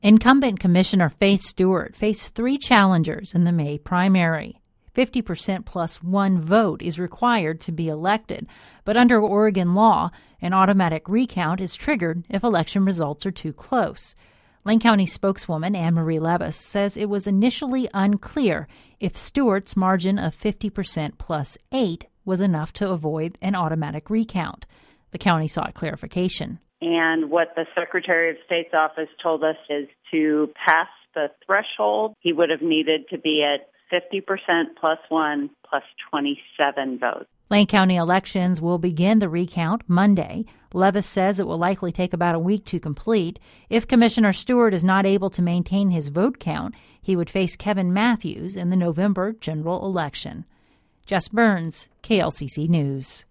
Incumbent Commissioner Faith Stewart faced 3 challengers in the May primary. 50% plus 1 vote is required to be elected, but under Oregon law, an automatic recount is triggered if election results are too close. Lane County spokeswoman Anne Marie Levis says it was initially unclear if Stewart's margin of 50% plus 8 was enough to avoid an automatic recount. The county sought clarification. And what the Secretary of State's office told us is to pass the threshold, he would have needed to be at 50% plus 1 plus 27 votes. Lane County elections will begin the recount Monday. Levis says it will likely take about a week to complete. If Commissioner Stewart is not able to maintain his vote count, he would face Kevin Matthews in the November general election. Jess Burns, KLCC News.